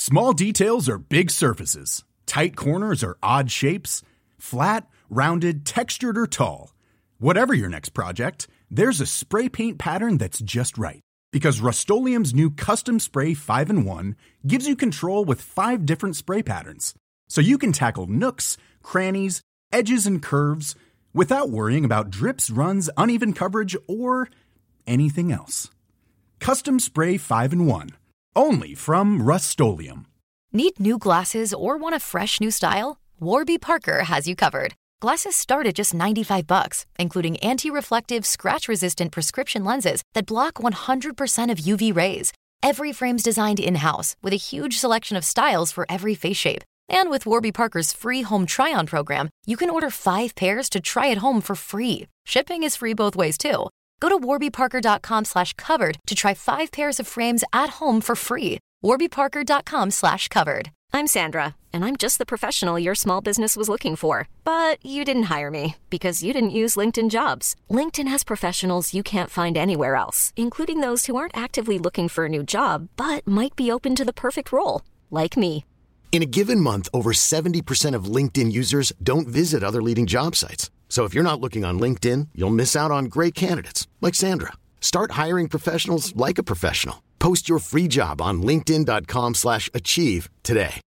Small details are big surfaces. Tight corners are odd shapes. Flat, rounded, textured, or tall. Whatever your next project, there's a spray paint pattern that's just right. Because Rust-Oleum's new Custom Spray 5-in-1 gives you control with 5 different spray patterns. So you can tackle nooks, crannies, edges, and curves without worrying about drips, runs, uneven coverage, or anything else. Custom Spray 5-in-1. Only from Rust-Oleum. Need new glasses or want a fresh new style? Warby Parker has you covered. Glasses start at just $95, including anti-reflective, scratch-resistant prescription lenses that block 100% of UV rays. Every frame's designed in-house with a huge selection of styles for every face shape. And with Warby Parker's free home try-on program, you can order 5 pairs to try at home for free. Shipping is free both ways, too. Go to warbyparker.com/covered to try 5 pairs of frames at home for free. warbyparker.com/covered. I'm Sandra, and I'm just the professional your small business was looking for. But you didn't hire me because you didn't use LinkedIn Jobs. LinkedIn has professionals you can't find anywhere else, including those who aren't actively looking for a new job, but might be open to the perfect role, like me. In a given month, over 70% of LinkedIn users don't visit other leading job sites. So if you're not looking on LinkedIn, you'll miss out on great candidates like Sandra. Start hiring professionals like a professional. Post your free job on linkedin.com/achieve today.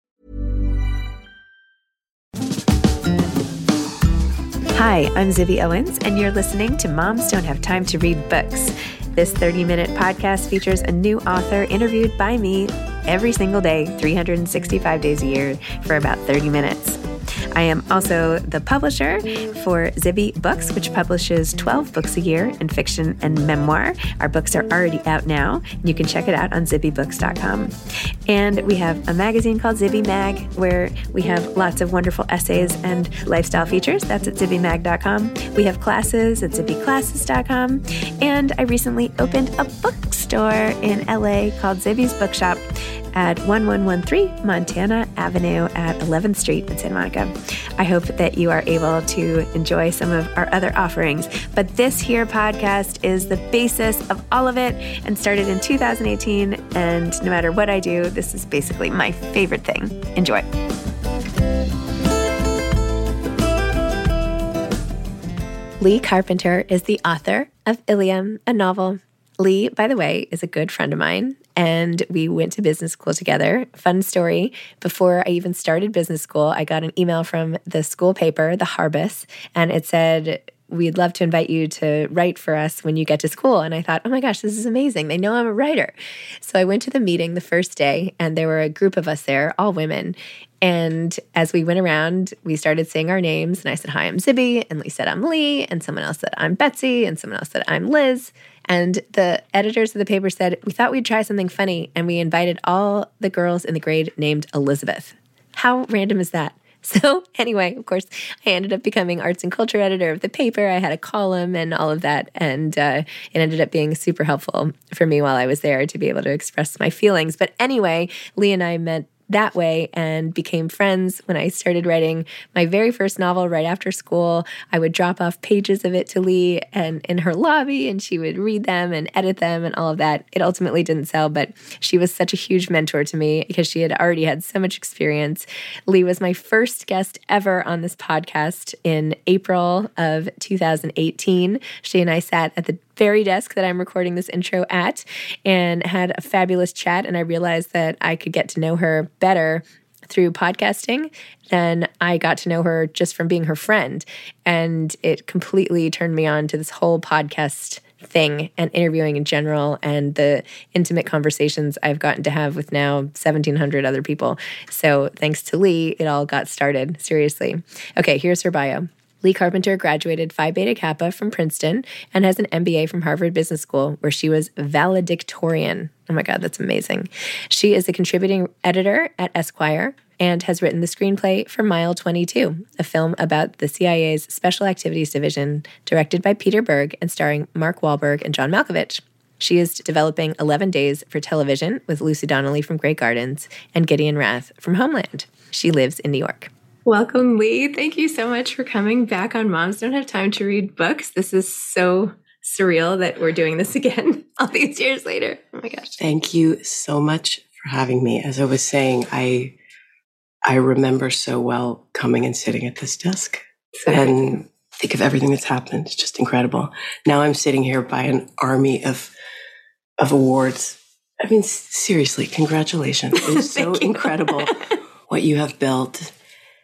Hi, I'm Zibby Owens, and you're listening to Moms Don't Have Time to Read Books. This 30-minute podcast features a new author interviewed by me every single day, 365 days a year, for about 30 minutes. I am also the publisher for Zibby Books, which publishes 12 books a year in fiction and memoir. Our books are already out now. You can check it out on zibbybooks.com. And we have a magazine called Zibby Mag, where we have lots of wonderful essays and lifestyle features. That's at zibbymag.com. We have classes at zibbyclasses.com. And I recently opened a bookstore in LA called Zibby's Bookshop at 1113 Montana Avenue at 11th Street in Santa Monica. I hope that you are able to enjoy some of our other offerings. But this here podcast is the basis of all of it and started in 2018. And no matter what I do, this is basically my favorite thing. Enjoy. Lee Carpenter is the author of Ilium, a novel. Lee, by the way, is a good friend of mine, and we went to business school together. Fun story, before I even started business school, I got an email from the school paper, the Harbus, and it said, "We'd love to invite you to write for us when you get to school." And I thought, oh my gosh, this is amazing. They know I'm a writer. So I went to the meeting the first day, and there were a group of us there, all women. And as we went around, we started saying our names. And I said, "Hi, I'm Zibby." And Lee said, "I'm Lee." And someone else said, "I'm Betsy." And someone else said, "I'm Liz." And the editors of the paper said, "We thought we'd try something funny." And we invited all the girls in the grade named Elizabeth. How random is that? So anyway, of course, I ended up becoming arts and culture editor of the paper. I had a column and all of that. And it ended up being super helpful for me while I was there to be able to express my feelings. But anyway, Lee and I met that way and became friends when I started writing my very first novel right after school. I would drop off pages of it to Lee and in her lobby, and she would read them and edit them and all of that. It ultimately didn't sell, but she was such a huge mentor to me because she had already had so much experience. Lee was my first guest ever on this podcast in April of 2018. She and I sat at the very desk that I'm recording this intro at and had a fabulous chat. And I realized that I could get to know her better through podcasting than I got to know her just from being her friend. And it completely turned me on to this whole podcast thing and interviewing in general and the intimate conversations I've gotten to have with now 1,700 other people. So thanks to Lee, it all got started. Seriously. Okay, here's her bio. Lee Carpenter graduated Phi Beta Kappa from Princeton and has an MBA from Harvard Business School, where she was valedictorian. Oh my God, that's amazing. She is a contributing editor at Esquire and has written the screenplay for Mile 22, a film about the CIA's Special Activities Division, directed by Peter Berg and starring Mark Wahlberg and John Malkovich. She is developing 11 Days for Television with Lucy Donnelly from Grey Gardens and Gideon Rath from Homeland. She lives in New York. Welcome, Lee. Thank you so much for coming back on Moms Don't Have Time to Read Books. This is so surreal that we're doing this again all these years later. Oh my gosh. Thank you so much for having me. As I was saying, I remember so well coming and sitting at this desk and think of everything that's happened. It's just incredible. Now I'm sitting here by an army of awards. I mean, seriously, congratulations. It's so incredible what you have built.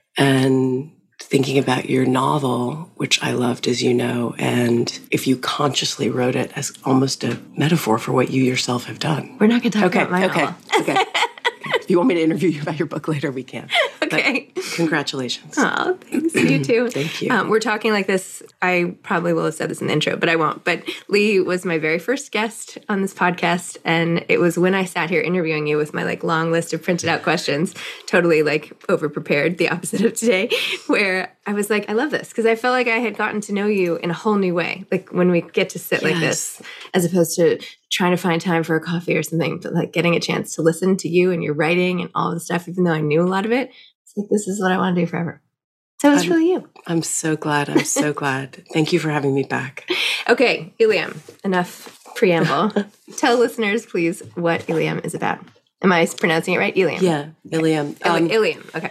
And thinking about your novel, which I loved, as you know, and if you consciously wrote it as almost a metaphor for what you yourself have done. We're not going to talk about my novel. Okay. If you want me to interview you about your book later, we can. Okay. But congratulations. Oh, thanks. You too. Thank you. We're talking like this. I probably will have said this in the intro, but I won't. But Lee was my very first guest on this podcast. And it was when I sat here interviewing you with my like long list of printed out questions, totally like over prepared, the opposite of today, where I was like, I love this because I felt like I had gotten to know you in a whole new way. Like when we get to sit like this, as opposed to trying to find time for a coffee or something, but like getting a chance to listen to you and your writing and all of the stuff, even though I knew a lot of it. It's like, this is what I want to do forever. So it's really you. I'm so glad. I'm so glad. Thank you for having me back. Okay, Ilium, enough preamble. Tell listeners, please, what Ilium is about. Am I pronouncing it right? Ilium. Yeah, Ilium. Ilium, okay.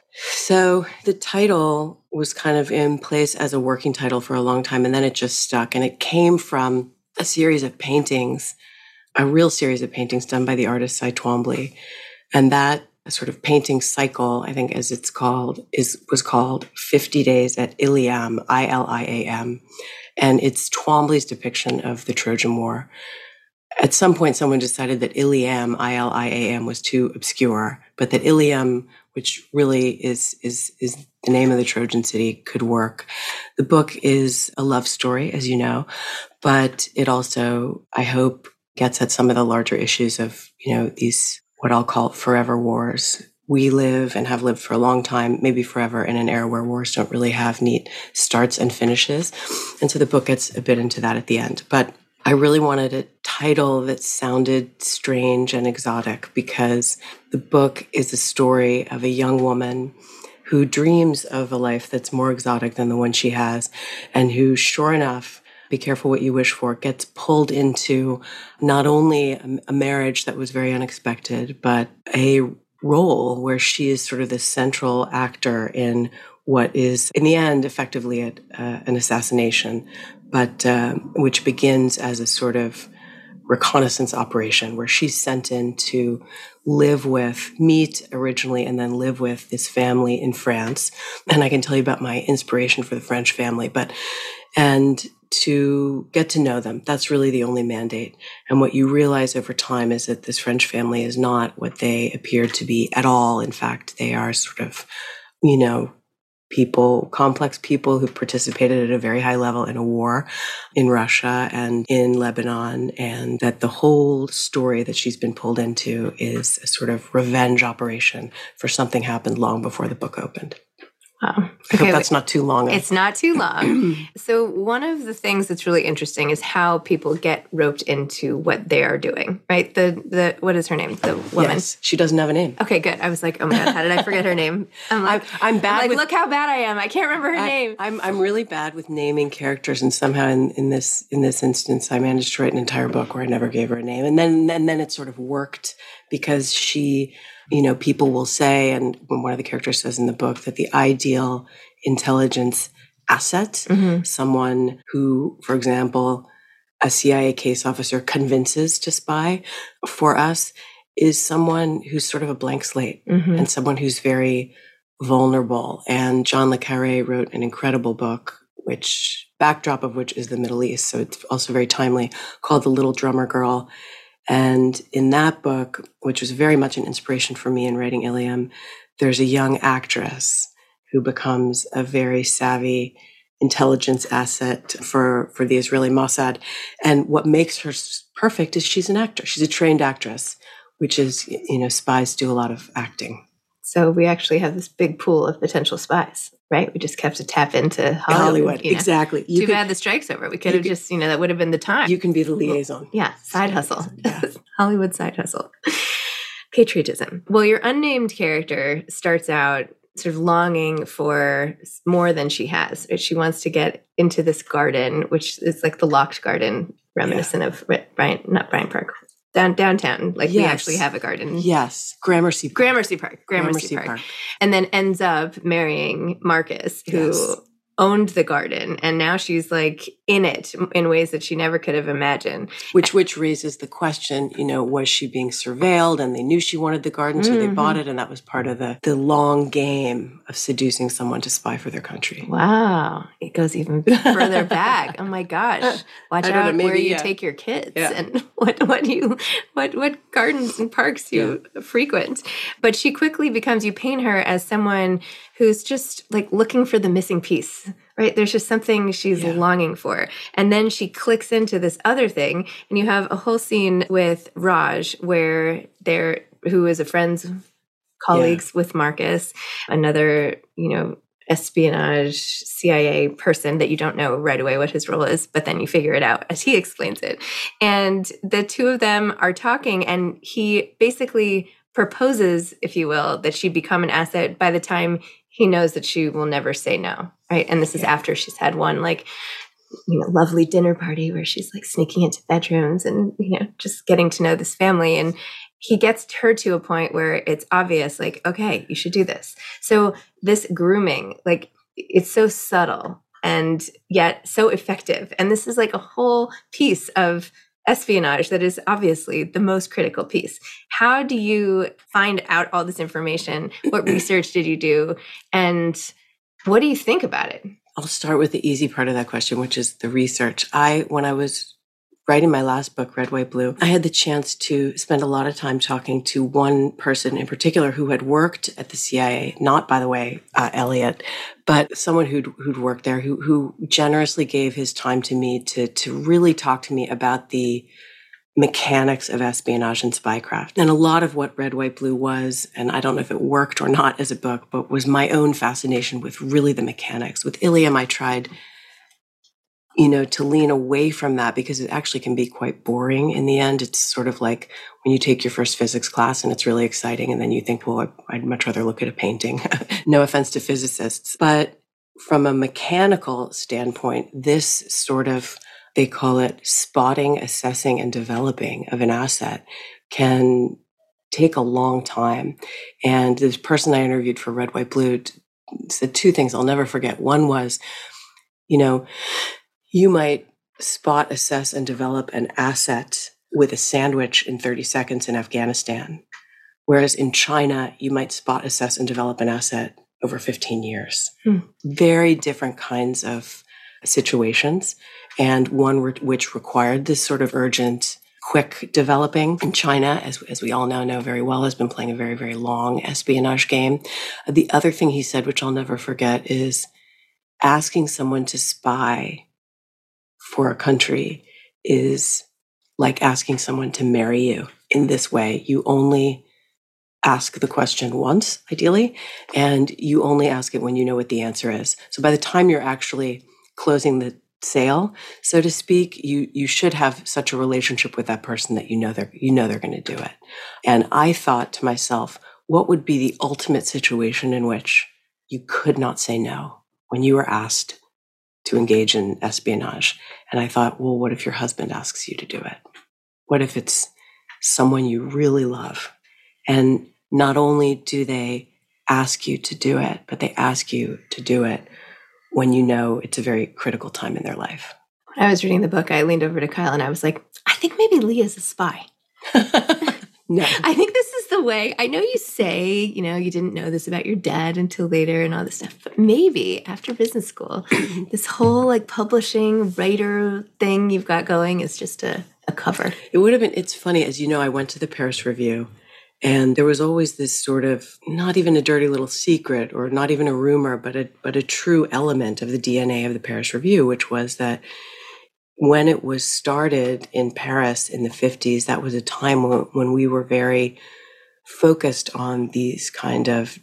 So the title was kind of in place as a working title for a long time, and then it just stuck. And it came from a series of paintings, a real series of paintings done by the artist Cy Twombly. And that sort of painting cycle, I think as it's called, was called 50 Days at Iliam, Iliam. And it's Twombly's depiction of the Trojan War. At some point, someone decided that Iliam, Iliam, was too obscure, but that Ilium, which really is the name of the Trojan city, could work. The book is a love story, as you know, but it also, I hope, gets at some of the larger issues of, these, what I'll call forever wars. We live and have lived for a long time, maybe forever, in an era where wars don't really have neat starts and finishes. And so the book gets a bit into that at the end. But I really wanted a title that sounded strange and exotic because the book is a story of a young woman who dreams of a life that's more exotic than the one she has, and who, sure enough, be careful what you wish for, gets pulled into not only a marriage that was very unexpected, but a role where she is sort of the central actor in what is, in the end, effectively an assassination, but which begins as a sort of reconnaissance operation where she's sent in to meet originally, and then live with this family in France. And I can tell you about my inspiration for the French family, and to get to know them. That's really the only mandate. And what you realize over time is that this French family is not what they appear to be at all. In fact, they are sort of, complex people who participated at a very high level in a war in Russia and in Lebanon, and that the whole story that she's been pulled into is a sort of revenge operation for something happened long before the book opened. Wow. I hope that's not too long. It's not too long. So one of the things that's really interesting is how people get roped into what they are doing, right? The what is her name? The woman. Yes, she doesn't have a name. Okay, good. I was like, oh my God, how did I forget her name? I'm bad. Look how bad I am. I can't remember her name. I'm really bad with naming characters, and somehow in this instance, I managed to write an entire book where I never gave her a name, and then it sort of worked because she. People will say, and when one of the characters says in the book, that the ideal intelligence asset, someone who, for example, a CIA case officer convinces to spy for us, is someone who's sort of a blank slate and someone who's very vulnerable. And John le Carré wrote an incredible book, which backdrop of which is the Middle East. So it's also very timely, called The Little Drummer Girl. And in that book, which was very much an inspiration for me in writing Ilium, there's a young actress who becomes a very savvy intelligence asset for the Israeli Mossad. And what makes her perfect is she's an actor. She's a trained actress, which is, spies do a lot of acting. So we actually have this big pool of potential spies, right? We just have to tap into Hollywood. Exactly. Too bad the strike's over. We could have just, that would have been the time. You can be the liaison. Yeah, side hustle. Yeah. Hollywood side hustle. Patriotism. Well, your unnamed character starts out sort of longing for more than she has. She wants to get into this garden, which is like the locked garden, reminiscent of Bryant Park. downtown. Like we Yes. actually have a garden. Yes. Gramercy Park. Gramercy Park. And then ends up marrying Marcus, who Yes. owned the garden. And now she's like in it in ways that she never could have imagined. Which raises the question, was she being surveilled and they knew she wanted the garden, so they bought it, and that was part of the long game of seducing someone to spy for their country. Wow. It goes even further back. Oh my gosh. Watch out where you take your kids and what gardens and parks you frequent. But she quickly becomes, you paint her as someone who's just like looking for the missing piece, right? There's just something she's longing for. And then she clicks into this other thing, and you have a whole scene with Raj who is a friend's colleagues with Marcus, another, espionage CIA person that you don't know right away what his role is, but then you figure it out as he explains it. And the two of them are talking, and he basically proposes, if you will, that she become an asset by the time he knows that she will never say no, right? And this is after she's had one lovely dinner party where she's like sneaking into bedrooms and, just getting to know this family. And he gets her to a point where it's obvious, like, okay, you should do this. So this grooming, like, it's so subtle and yet so effective. And this is like a whole piece of espionage that is obviously the most critical piece. How do you find out all this information? What research did you do? And what do you think about it? I'll start with the easy part of that question, which is the research. When I was writing my last book, Red, White, Blue, I had the chance to spend a lot of time talking to one person in particular who had worked at the CIA, not, by the way, Elliot, but someone who'd worked there, who generously gave his time to me to really talk to me about the mechanics of espionage and spycraft. And a lot of what Red, White, Blue was, and I don't know if it worked or not as a book, but was my own fascination with really the mechanics. With Ilium, I tried to lean away from that because it actually can be quite boring in the end. It's sort of like when you take your first physics class and it's really exciting, and then you think, well, I'd much rather look at a painting. No offense to physicists. But from a mechanical standpoint, this sort of, they call it spotting, assessing, and developing of an asset can take a long time. And this person I interviewed for Red, White, Blue said two things I'll never forget. One was, you might spot, assess, and develop an asset with a sandwich in 30 seconds in Afghanistan. Whereas in China, you might spot, assess, and develop an asset over 15 years. Very different kinds of situations. And one which required this sort of urgent, quick developing. In China, as we all now know very well, has been playing a very, very long espionage game. The other thing he said, which I'll never forget, is asking someone to spy for a country is like asking someone to marry you in this way. You only ask the question once, ideally, and you only ask it when you know what the answer is. So by the time you're actually closing the sale, so to speak, you should have such a relationship with that person that you know they're going to do it. And I thought to myself, what would be the ultimate situation in which you could not say no when you were asked to engage in espionage? And I thought, well, what if your husband asks you to do it? What if it's someone you really love? And not only do they ask you to do it, but they ask you to do it when you know it's a very critical time in their life. When I was reading the book, I leaned over to Kyle and I was like, I think maybe Lee is a spy. No. I think this is the way. I know you say, you didn't know this about your dad until later and all this stuff, but maybe after business school, this whole like publishing writer thing you've got going is just a cover. It would have been, it's funny, as you know, I went to the Paris Review, and there was always this sort of, not even a dirty little secret or not even a rumor, but a true element of the DNA of the Paris Review, which was that when it was started in Paris in the 50s, that was a time when we were very focused on these kind of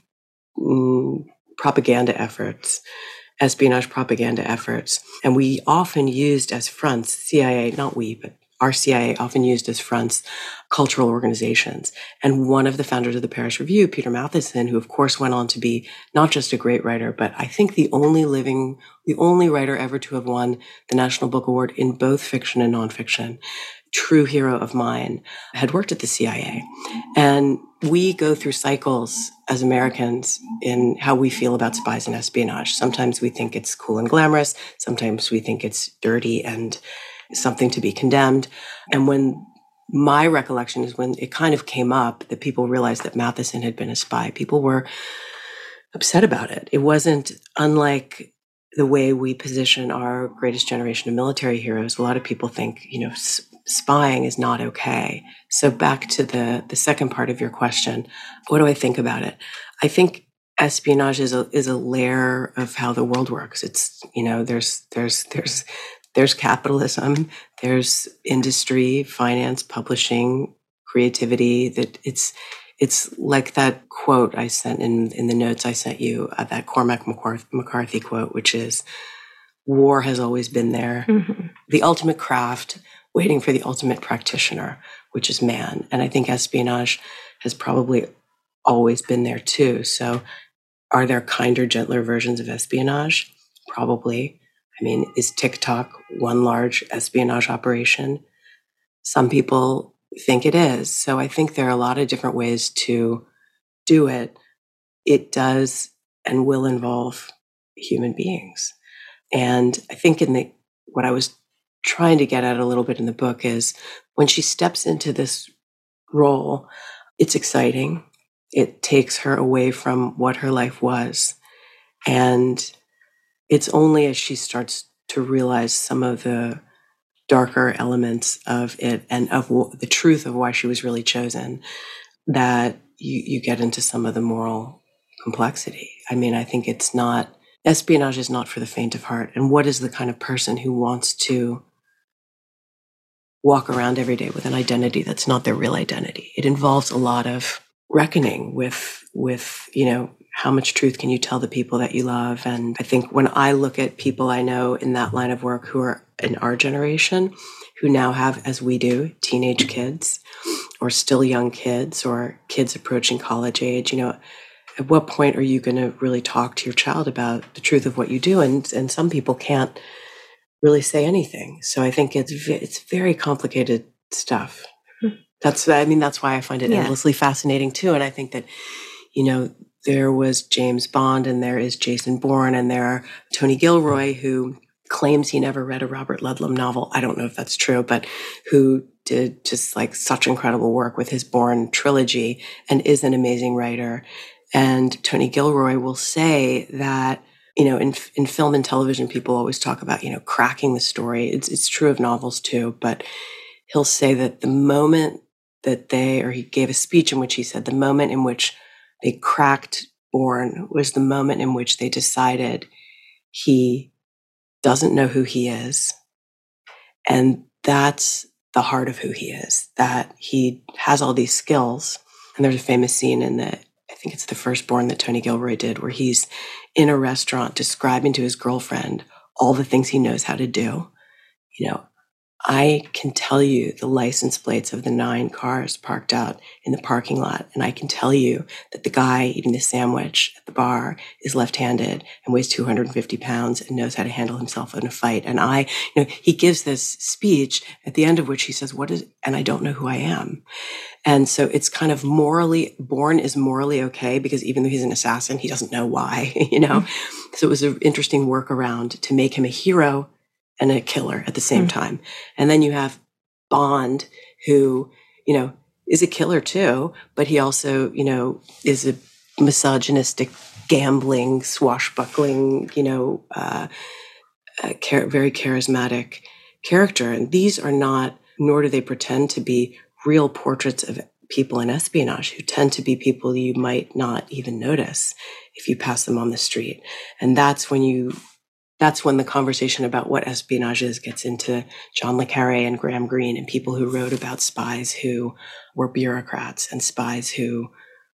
propaganda efforts, espionage propaganda efforts. And we often used as fronts, CIA, not we, but our CIA often used as fronts cultural organizations. And one of the founders of the Paris Review, Peter Matthiessen, who of course went on to be not just a great writer, but I think the only writer ever to have won the National Book Award in both fiction and nonfiction, true hero of mine, had worked at the CIA. And we go through cycles as Americans in how we feel about spies and espionage. Sometimes we think it's cool and glamorous. Sometimes we think it's dirty and something to be condemned. And when my recollection is when it kind of came up that people realized that Matthiessen had been a spy, people were upset about it. It wasn't unlike the way we position our greatest generation of military heroes. A lot of people think, spying is not okay. So back to the second part of your question, what do I think about it? I think espionage is a layer of how the world works. It's, there's capitalism, there's industry, finance, publishing, creativity. That it's like that quote I sent in the notes I sent you, that Cormac McCarthy quote, which is, war has always been there. Mm-hmm. The ultimate craft, waiting for the ultimate practitioner, which is man. And I think espionage has probably always been there too. So are there kinder, gentler versions of espionage? Probably. I mean, is TikTok one large espionage operation? Some people think it is. So I think there are a lot of different ways to do it. It does and will involve human beings. And I think what I was trying to get at a little bit in the book is when she steps into this role, it's exciting. It takes her away from what her life was. And it's only as she starts to realize some of the darker elements of it and of the truth of why she was really chosen that you get into some of the moral complexity. I mean, I think espionage is not for the faint of heart. And what is the kind of person who wants to walk around every day with an identity that's not their real identity? It involves a lot of reckoning with how much truth can you tell the people that you love? And I think when I look at people I know in that line of work who are in our generation, who now have, as we do, teenage kids or still young kids or kids approaching college age, at what point are you going to really talk to your child about the truth of what you do? And some people can't really say anything. So I think it's very complicated stuff. That's why I find it endlessly fascinating too. And I think that, there was James Bond and there is Jason Bourne and there are Tony Gilroy, who claims he never read a Robert Ludlum novel. I don't know if that's true, but who did just like such incredible work with his Bourne trilogy and is an amazing writer. And Tony Gilroy will say that, in film and television, people always talk about, cracking the story. It's true of novels too, but he'll say that the moment that he gave a speech in which he said the moment in which they cracked Bourne was the moment in which they decided he doesn't know who he is. And that's the heart of who he is, that he has all these skills. And there's a famous scene I think it's the first Bourne that Tony Gilroy did, where he's in a restaurant describing to his girlfriend all the things he knows how to do. I can tell you the license plates of the 9 cars parked out in the parking lot. And I can tell you that the guy eating the sandwich at the bar is left-handed and weighs 250 pounds and knows how to handle himself in a fight. And he gives this speech at the end of which he says, and I don't know who I am. And so it's kind of Bourne is morally okay because even though he's an assassin, he doesn't know why, So it was an interesting workaround to make him a hero and a killer at the same time. And then you have Bond, who, is a killer too, but he also, is a misogynistic, gambling, swashbuckling, very charismatic character. And these are not, nor do they pretend to be real portraits of people in espionage, who tend to be people you might not even notice if you pass them on the street. And that's when the conversation about what espionage is gets into John le Carré and Graham Greene and people who wrote about spies who were bureaucrats and spies who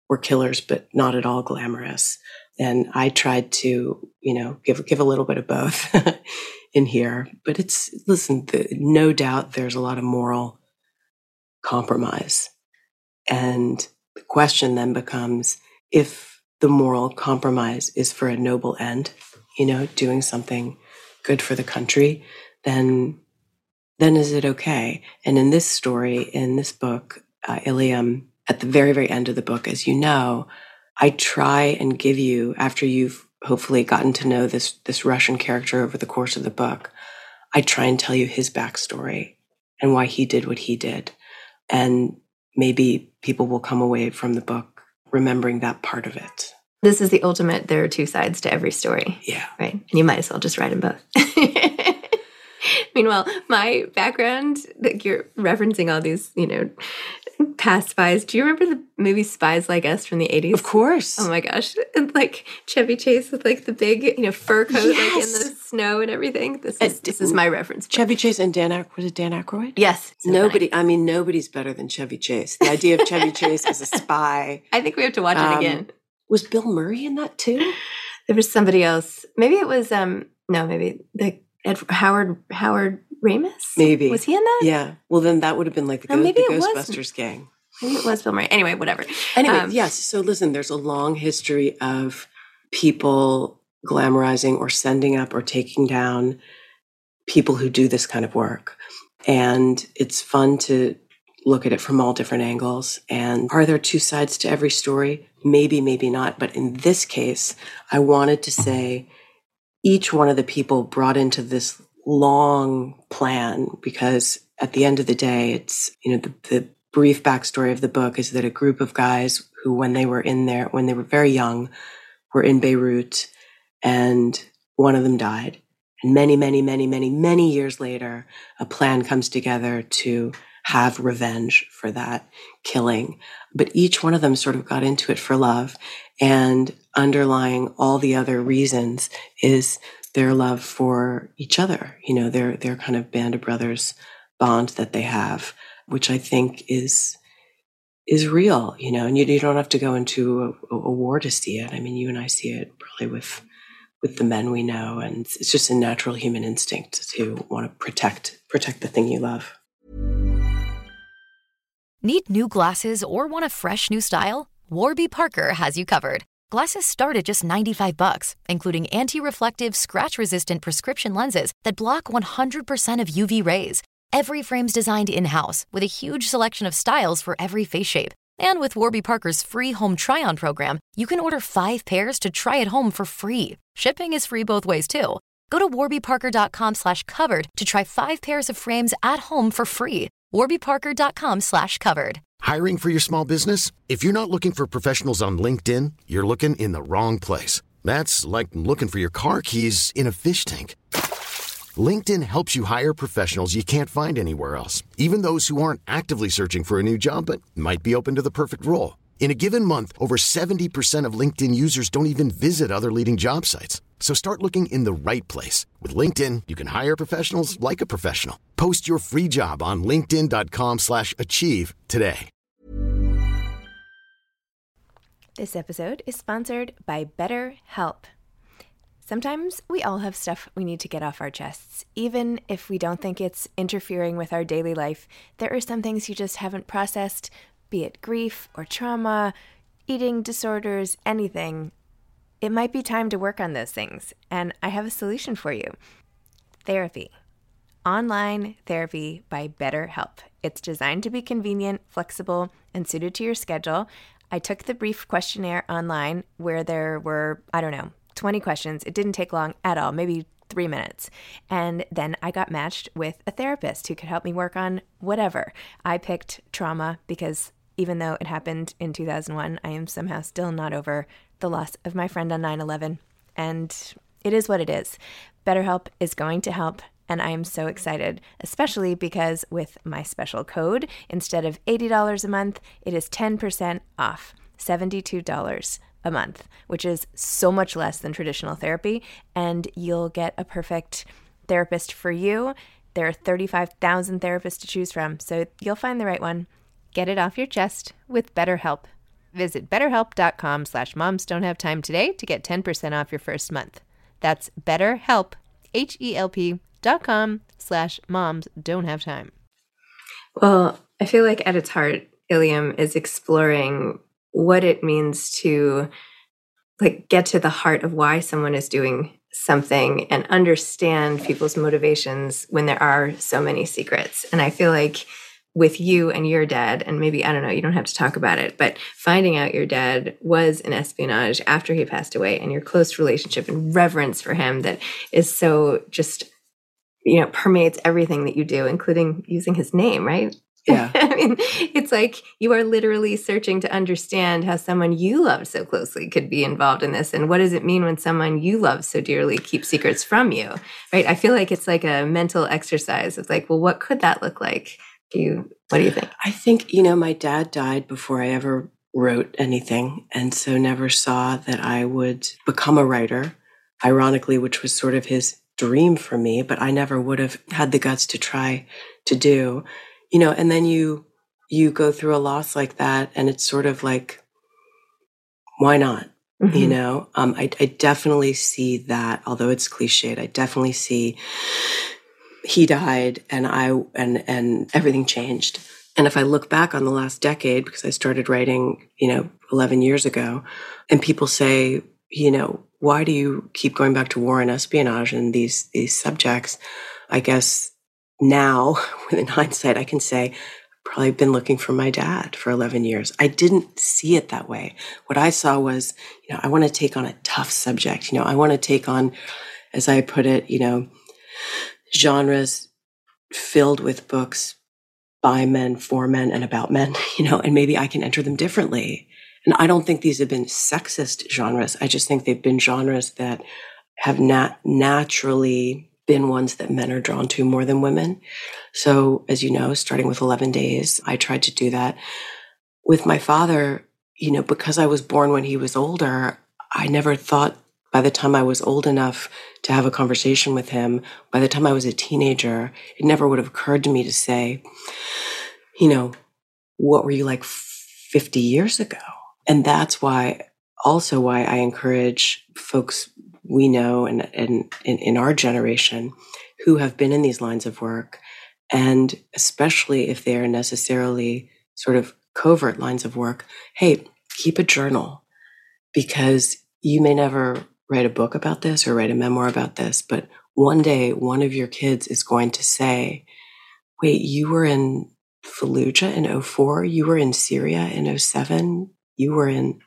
were killers, but not at all glamorous. And I tried to, give a little bit of both in here. But no doubt there's a lot of moral compromise. And the question then becomes, if the moral compromise is for a noble end, doing something good for the country, then is it okay? And in this story, in this book, Ilium, at the very, very end of the book, as you know, I try and give you, after you've hopefully gotten to know this Russian character over the course of the book, I try and tell you his backstory and why he did what he did. And maybe people will come away from the book remembering that part of it. This is the ultimate, there are two sides to every story. Yeah. Right? And you might as well just write them both. Meanwhile, my background, you're referencing all these, past spies. Do you remember the movie Spies Like Us from the 80s? Of course. Oh my gosh. And Chevy Chase with the big, fur coat in the snow and everything. This is my reference. Chevy Chase and Dan Aykroyd? Yes. So nobody's better than Chevy Chase. The idea of Chevy Chase as a spy. I think we have to watch it again. Was Bill Murray in that too? There was somebody else. Maybe it was, Howard Ramis? Maybe. Was he in that? Yeah. Well, then that would have been the Ghostbusters gang. Maybe it was Bill Murray. Anyway, whatever. Yes. So listen, there's a long history of people glamorizing or sending up or taking down people who do this kind of work. And it's fun to look at it from all different angles. And are there two sides to every story? Maybe, maybe not. But in this case, I wanted to say each one of the people brought into this long plan, because at the end of the day, it's, the brief backstory of the book is that a group of guys who, when they were very young, were in Beirut, and one of them died. And many, many, many, many, many years later, a plan comes together to have revenge for that killing. But each one of them sort of got into it for love. And underlying all the other reasons is their love for each other, their kind of band of brothers bond that they have, which I think is real, and you don't have to go into a war to see it. I mean, you and I see it probably with the men we know, and it's just a natural human instinct to want to protect the thing you love. Need new glasses or want a fresh new style? Warby Parker has you covered. Glasses start at just $95, including anti-reflective, scratch-resistant prescription lenses that block 100% of UV rays. Every frame's designed in-house with a huge selection of styles for every face shape. And with Warby Parker's free home try-on program, you can order 5 pairs to try at home for free. Shipping is free both ways, too. Go to warbyparker.com/covered to try 5 pairs of frames at home for free. warbyparker.com/covered. Hiring for your small business? If you're not looking for professionals on LinkedIn, you're looking in the wrong place. That's like looking for your car keys in a fish tank. LinkedIn helps you hire professionals you can't find anywhere else, even those who aren't actively searching for a new job but might be open to the perfect role. In a given month, over 70% of LinkedIn users don't even visit other leading job sites. So start looking in the right place. With LinkedIn, you can hire professionals like a professional. Post your free job on linkedin.com/achieve today. This episode is sponsored by BetterHelp. Sometimes we all have stuff we need to get off our chests. Even if we don't think it's interfering with our daily life, there are some things you just haven't processed, be it grief or trauma, eating disorders, anything. It might be time to work on those things, and I have a solution for you. Therapy. Online therapy by BetterHelp. It's designed to be convenient, flexible, and suited to your schedule. I took the brief questionnaire online where there were, 20 questions. It didn't take long at all, maybe 3 minutes. And then I got matched with a therapist who could help me work on whatever. I picked trauma because even though it happened in 2001, I am somehow still not over the loss of my friend on 9/11. And it is what it is. BetterHelp is going to help, and I am so excited, especially because with my special code, instead of $80 a month, it is 10% off, $72 a month, which is so much less than traditional therapy, and you'll get a perfect therapist for you. There are 35,000 therapists to choose from, so you'll find the right one. Get it off your chest with BetterHelp. Visit BetterHelp.com/momsdon'thavetime today to get 10% off your first month. That's BetterHelp, HELP.com/momsdon'thavetime. Well, I feel like at its heart, Ilium is exploring what it means to get to the heart of why someone is doing something and understand people's motivations when there are so many secrets. And I feel like with you and your dad, and maybe, I don't know, you don't have to talk about it, but finding out your dad was in espionage after he passed away, and your close relationship and reverence for him that is so just, permeates everything that you do, including using his name, right? Yeah. I mean, it's like you are literally searching to understand how someone you loved so closely could be involved in this. And what does it mean when someone you love so dearly keeps secrets from you, right? I feel like it's like a mental exercise of well, what could that look like? What do you think? I think, my dad died before I ever wrote anything, and so never saw that I would become a writer, ironically, which was sort of his dream for me, but I never would have had the guts to try to do. And then you go through a loss like that, and it's sort of like, why not? Mm-hmm. I definitely see that, although it's cliched, I definitely see he died and and everything changed. And if I look back on the last decade, because I started writing, 11 years ago, and people say, why do you keep going back to war and espionage and these subjects? I guess now, within hindsight, I can say, I've probably been looking for my dad for 11 years. I didn't see it that way. What I saw was, I want to take on a tough subject. I want to take on, as I put it, genres filled with books by men, for men, and about men, and maybe I can enter them differently. And I don't think these have been sexist genres. I just think they've been genres that have naturally been ones that men are drawn to more than women. So, as you know, starting with 11 Days, I tried to do that. With my father, because I was born when he was older, I never thought by the time I was old enough to have a conversation with him, by the time I was a teenager, it never would have occurred to me to say, what were you like 50 years ago? And that's why I encourage folks we know and in our generation who have been in these lines of work, and especially if they are necessarily sort of covert lines of work, hey, keep a journal, because you may never write a book about this or write a memoir about this, but one day one of your kids is going to say, wait, you were in Fallujah in 2004, you were in Syria in 2007, you were in,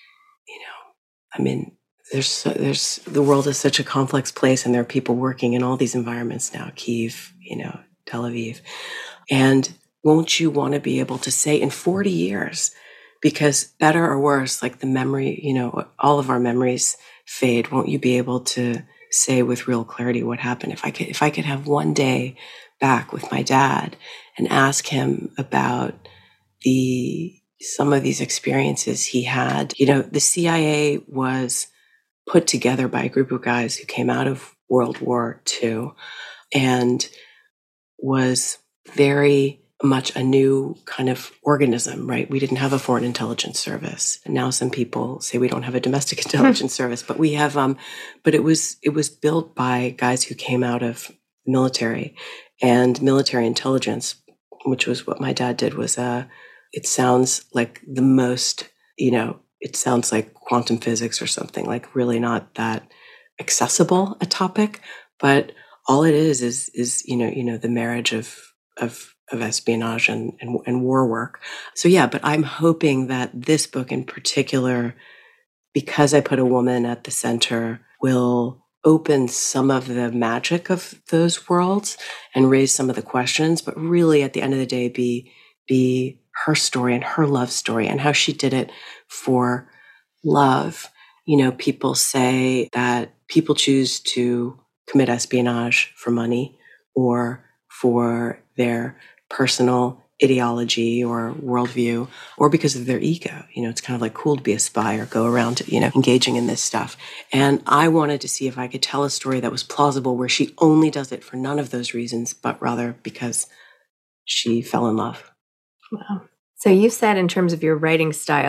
there's the world is such a complex place, and there are people working in all these environments now, Kyiv, Tel Aviv. And won't you want to be able to say in 40 years, because better or worse, like the memory, all of our memories fade, won't you be able to say with real clarity what happened? If I could have one day back with my dad and ask him about some of these experiences he had. The CIA was put together by a group of guys who came out of World War II and was very much a new kind of organism, right? We didn't have a foreign intelligence service. And now some people say we don't have a domestic intelligence service, but we have, but it was built by guys who came out of military, and military intelligence, which was what my dad did, was, it sounds like the most, it sounds like quantum physics or something, like really not that accessible a topic, but all it is the marriage of espionage and war work. So yeah, but I'm hoping that this book in particular, because I put a woman at the center, will open some of the magic of those worlds and raise some of the questions, but really at the end of the day be her story and her love story and how she did it for love. People say that people choose to commit espionage for money or for their personal ideology or worldview, or because of their ego. It's kind of like cool to be a spy or go around, engaging in this stuff. And I wanted to see if I could tell a story that was plausible, where she only does it for none of those reasons, but rather because she fell in love. Wow. So you said, in terms of your writing style,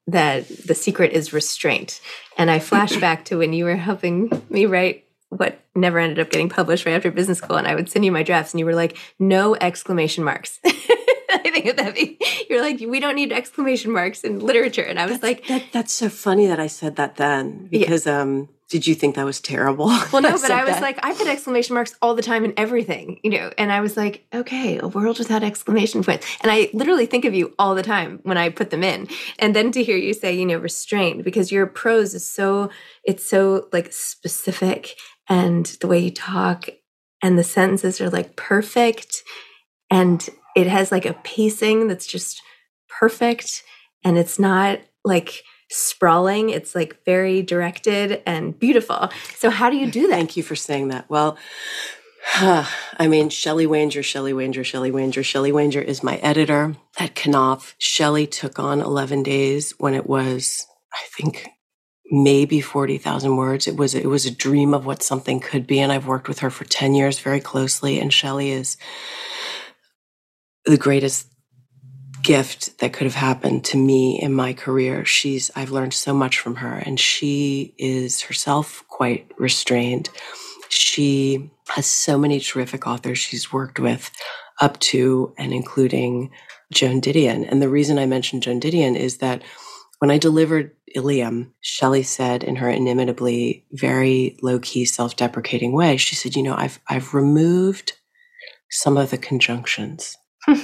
that the secret is restraint. And I flash back to when you were helping me write what never ended up getting published right after business school. And I would send you my drafts and you were like, no exclamation marks. I think of that. You're like, we don't need exclamation marks in literature. And I was that's so funny that I said that then, because did you think that was terrible? Well, no, but I was like, I put exclamation marks all the time in everything, and I was like, okay, a world without exclamation points. And I literally think of you all the time when I put them in. And then to hear you say, restrained, because your prose is so like specific, and the way you talk and the sentences are like perfect, and it has like a pacing that's just perfect, and it's not like sprawling. It's like very directed and beautiful. So how do you do that? Thank you for saying that. Well, I mean, Shelley Wanger is my editor at Knopf. Shelley took on 11 Days when it was, I think, maybe 40,000 words. It was a dream of what something could be. And I've worked with her for 10 years very closely. And Shelley is the greatest gift that could have happened to me in my career. I've learned so much from her, and she is herself quite restrained. She has so many terrific authors she's worked with, up to and including Joan Didion. And the reason I mentioned Joan Didion is that when I delivered Ilium, Shelley said in her inimitably very low-key, self-deprecating way, she said, I've removed some of the conjunctions.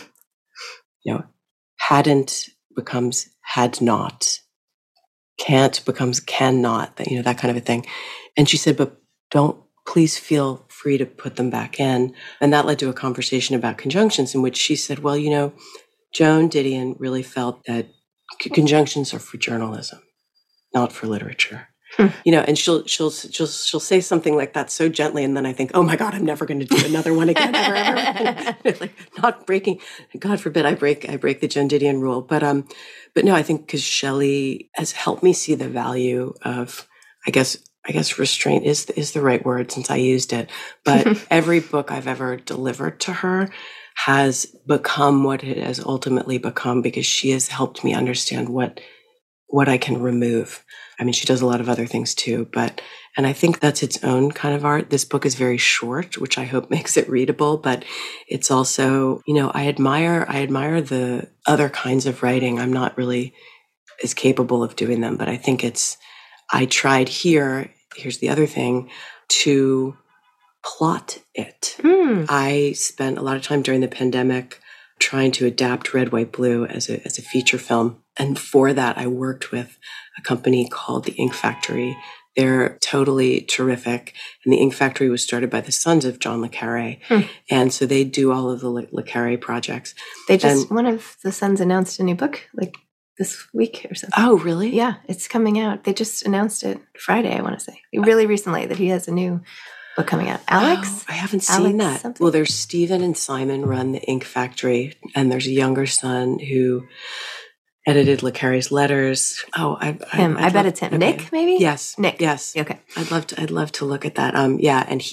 Hadn't becomes had not, can't becomes cannot, that kind of a thing. And she said, but please feel free to put them back in. And that led to a conversation about conjunctions, in which she said, well, Joan Didion really felt that conjunctions are for journalism, not for literature. And she'll say something like that so gently, and then I think, oh my God, I'm never going to do another one again, ever. Like, not breaking. God forbid I break the Joan Didion rule. But no, I think because Shelley has helped me see the value of, I guess restraint is the right word, since I used it. But every book I've ever delivered to her has become what it has ultimately become, because she has helped me understand what I can remove. I mean, she does a lot of other things too, and I think that's its own kind of art. This book is very short, which I hope makes it readable, but it's also, I admire the other kinds of writing. I'm not really as capable of doing them, but I think I tried here's the other thing, to plot it. I spent a lot of time during the pandemic trying to adapt Red, White, Blue as a feature film. And for that, I worked with a company called The Ink Factory. They're totally terrific. And The Ink Factory was started by the sons of John le Carré. And so they do all of the le Carré projects. One of the sons announced a new book like this week or something. Oh, really? Yeah, it's coming out. They just announced it Friday, I want to say. Really recently, that he has a new book coming out. Alex? Oh, I haven't seen that. Something? Well, there's Stephen and Simon run The Ink Factory, and there's a younger son who edited le Carré's letters. Oh, I bet it's him. Okay. Nick, maybe? Yes. Nick. Yes. Okay. I'd love to look at that. And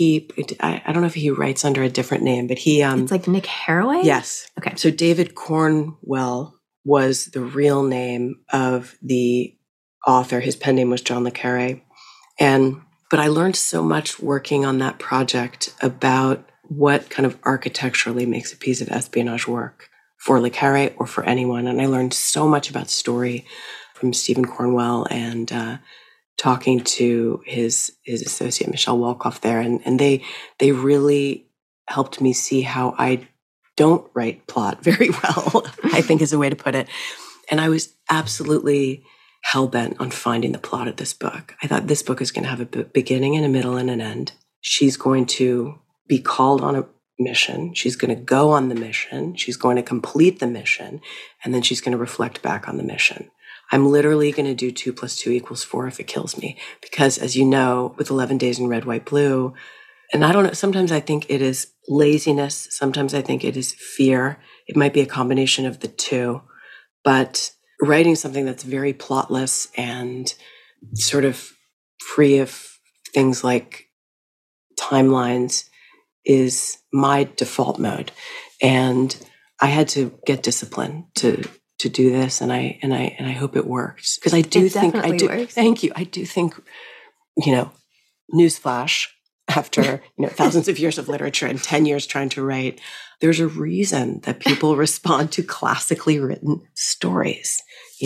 I don't know if he writes under a different name, but he it's like Nick Haraway? Yes. Okay. So David Cornwell was the real name of the author. His pen name was John le Carré. But I learned so much working on that project about what kind of architecturally makes a piece of espionage work for le Carré or for anyone. And I learned so much about story from Stephen Cornwell, and talking to his associate, Michelle Wolkoff there. And they really helped me see how I don't write plot very well, I think is a way to put it. And I was absolutely hell-bent on finding the plot of this book. I thought this book is going to have a beginning and a middle and an end. She's going to be called on a mission. She's going to go on the mission. She's going to complete the mission. And then she's going to reflect back on the mission. I'm literally going to do 2 + 2 = 4 if it kills me. Because as you know, with 11 Days in Red, White, Blue, and I don't know, sometimes I think it is laziness. Sometimes I think it is fear. It might be a combination of the two. But writing something that's very plotless and sort of free of things like timelines is my default mode. And I had to get discipline to to do this, and I hope it works, because I do think I do. Works. Thank you. I do think, newsflash, after thousands of years of literature and 10 years trying to write, there's a reason that people respond to classically written stories.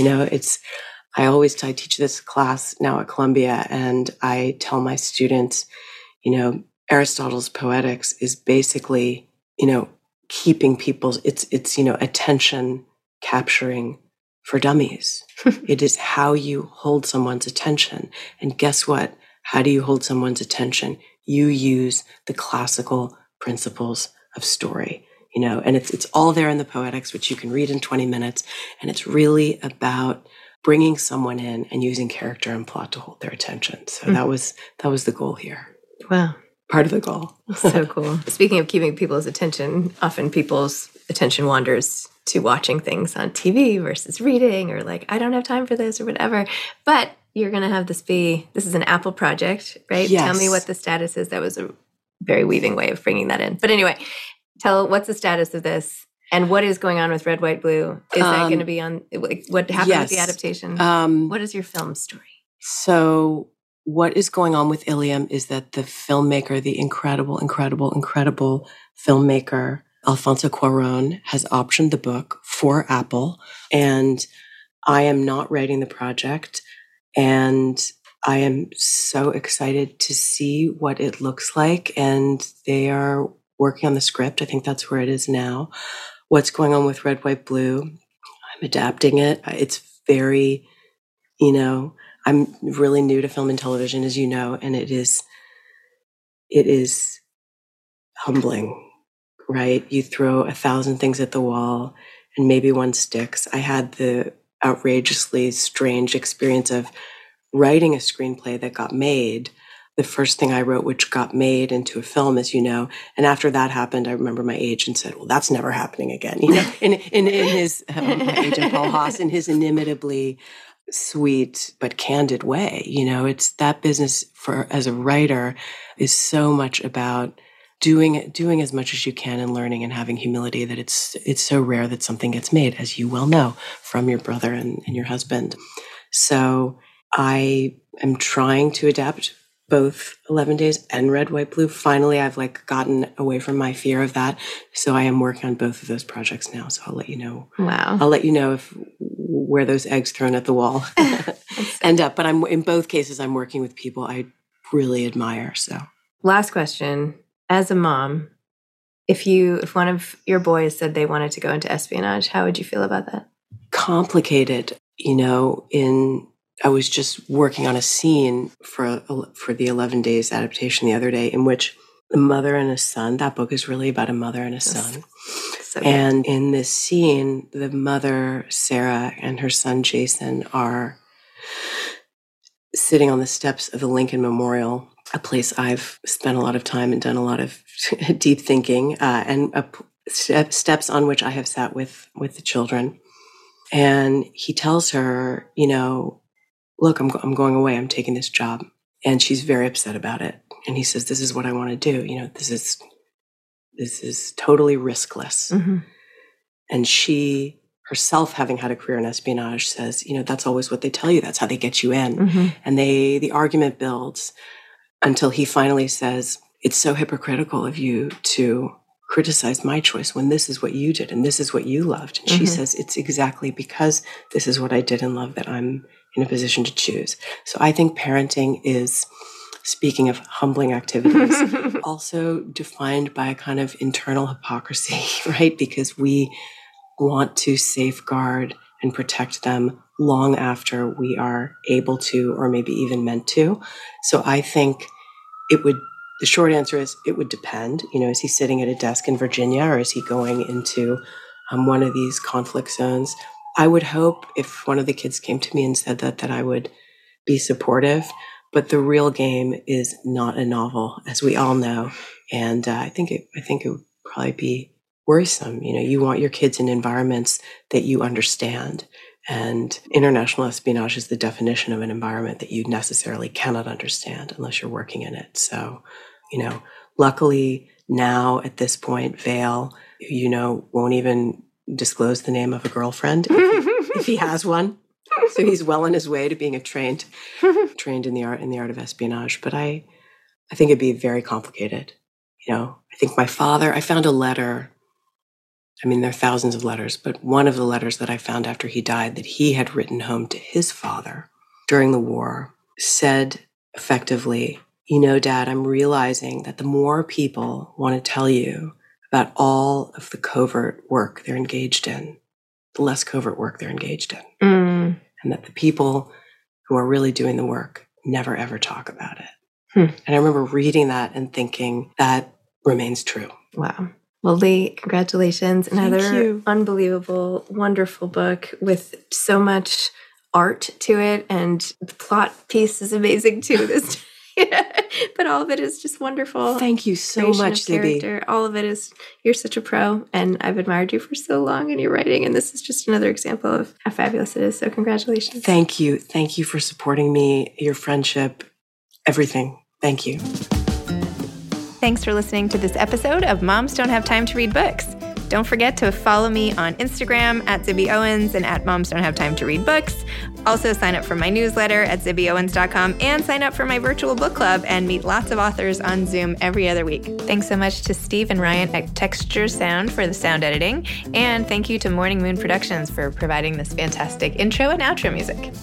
I teach this class now at Columbia, and I tell my students, Aristotle's Poetics is basically, keeping people's, it's attention capturing for dummies. It is how you hold someone's attention. And guess what? How do you hold someone's attention? You use the classical principles of story, and it's all there in the Poetics, which you can read in 20 minutes. And it's really about bringing someone in and using character and plot to hold their attention. So that was the goal here. Wow. Part of the goal. So cool. Speaking of keeping people's attention, often people's attention wanders to watching things on TV versus reading, or like, I don't have time for this or whatever. But you're going to have this is an Apple project, right? Yes. Tell me what the status is. That was a very weaving way of bringing that in. But anyway, what's the status of this? And what is going on with Red, White, Blue? Is that going to be on, what happened with the adaptation? What is your film story? So what is going on with Ilium is that the filmmaker, the incredible filmmaker, Alfonso Cuarón, has optioned the book for Apple. And I am not writing the project. And I am so excited to see what it looks like. And they are working on the script. I think that's where it is now. What's going on with Red, White, Blue? I'm adapting it. It's very, I'm really new to film and television, as you know, and it is humbling, right? You throw 1,000 things at the wall and maybe one sticks. I had the outrageously strange experience of writing a screenplay that got made. The first thing I wrote, which got made into a film, as you know. And after that happened, I remember my agent said, well, that's never happening again. In his, my agent Paul Haas, in his inimitably sweet but candid way, it's that business as a writer is so much about doing as much as you can and learning and having humility, that it's so rare that something gets made, as you well know, from your brother and your husband. So I am trying to adapt both 11 Days and Red, White, Blue. Finally, I've gotten away from my fear of that. So I am working on both of those projects now. So I'll let you know. Wow. I'll let you know where those eggs thrown at the wall end up. But in both cases, I'm working with people I really admire. So last question. As a mom, if one of your boys said they wanted to go into espionage, how would you feel about that? Complicated. I was just working on a scene for the 11 Days adaptation the other day, in which the mother and a son, that book is really about a mother and a son. So and in this scene, the mother, Sarah, and her son, Jason, are sitting on the steps of the Lincoln Memorial, a place I've spent a lot of time and done a lot of deep thinking, and steps on which I have sat with the children. And he tells her, look, I'm going away. I'm taking this job. And she's very upset about it. And he says, this is what I want to do. This is totally riskless. Mm-hmm. And she herself, having had a career in espionage, says, that's always what they tell you. That's how they get you in. Mm-hmm. And the argument builds until he finally says, it's so hypocritical of you to criticize my choice when this is what you did and this is what you loved. And she says, it's exactly because this is what I did and loved that I'm in a position to choose. So I think parenting is, speaking of humbling activities, also defined by a kind of internal hypocrisy, right? Because we want to safeguard and protect them long after we are able to, or maybe even meant to. So I think the short answer is it would depend. Is he sitting at a desk in Virginia, or is he going into one of these conflict zones? I would hope if one of the kids came to me and said that I would be supportive. But the real game is not a novel, as we all know. And I think it would probably be worrisome. You want your kids in environments that you understand. And international espionage is the definition of an environment that you necessarily cannot understand unless you're working in it. So, luckily now at this point, Vail, won't even disclose the name of a girlfriend if he has one. So he's well on his way to being trained in the art of espionage. But I think it'd be very complicated. I think my father, I found a letter. I mean, there are thousands of letters, but one of the letters that I found after he died that he had written home to his father during the war said effectively, Dad, I'm realizing that the more people want to tell you about all of the covert work they're engaged in, the less covert work they're engaged in. And that the people who are really doing the work never, ever talk about it. And I remember reading that and thinking that remains true. Wow. Well, Lee, congratulations. Another unbelievable, wonderful book with so much art to it. And the plot piece is amazing too. But all of it is just wonderful. Thank you so much, Zibby. All of it is, you're such a pro, and I've admired you for so long in your writing, and this is just another example of how fabulous it is. So congratulations. Thank you. Thank you for supporting me, your friendship, everything. Thank you. Thanks for listening to this episode of Moms Don't Have Time to Read Books. Don't forget to follow me on Instagram at Zibby Owens and at Moms Don't Have Time to Read Books. Also sign up for my newsletter at zibbyowens.com and sign up for my virtual book club and meet lots of authors on Zoom every other week. Thanks so much to Steve and Ryan at Texture Sound for the sound editing. And thank you to Morning Moon Productions for providing this fantastic intro and outro music.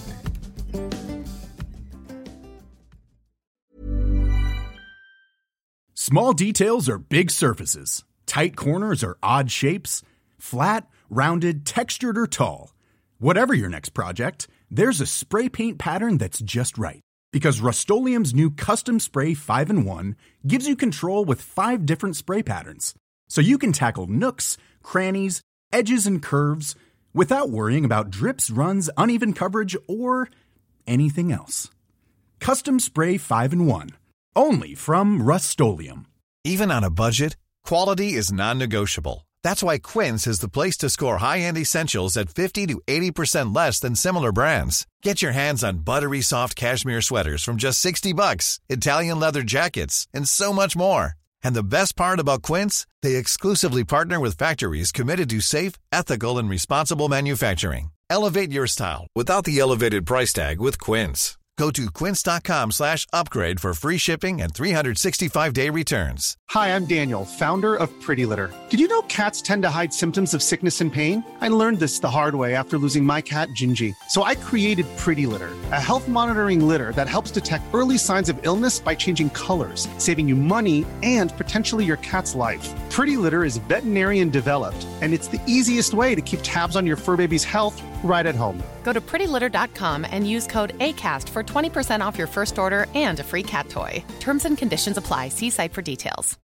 Small details are big surfaces. Tight corners or odd shapes. Flat, rounded, textured, or tall. Whatever your next project, there's a spray paint pattern that's just right. Because Rust-Oleum's new Custom Spray 5-in-1 gives you control with 5 different spray patterns. So you can tackle nooks, crannies, edges, and curves without worrying about drips, runs, uneven coverage, or anything else. Custom Spray 5-in-1. Only from Rust-Oleum. Even on a budget, quality is non-negotiable. That's why Quince is the place to score high-end essentials at 50 to 80% less than similar brands. Get your hands on buttery soft cashmere sweaters from just $60, Italian leather jackets, and so much more. And the best part about Quince, they exclusively partner with factories committed to safe, ethical, and responsible manufacturing. Elevate your style without the elevated price tag with Quince. Go to quince.com/upgrade for free shipping and 365-day returns. Hi, I'm Daniel, founder of Pretty Litter. Did you know cats tend to hide symptoms of sickness and pain? I learned this the hard way after losing my cat, Gingy. So I created Pretty Litter, a health monitoring litter that helps detect early signs of illness by changing colors, saving you money and potentially your cat's life. Pretty Litter is veterinarian developed, and it's the easiest way to keep tabs on your fur baby's health right at home. Go to prettylitter.com and use code ACAST for 20% off your first order and a free cat toy. Terms and conditions apply. See site for details.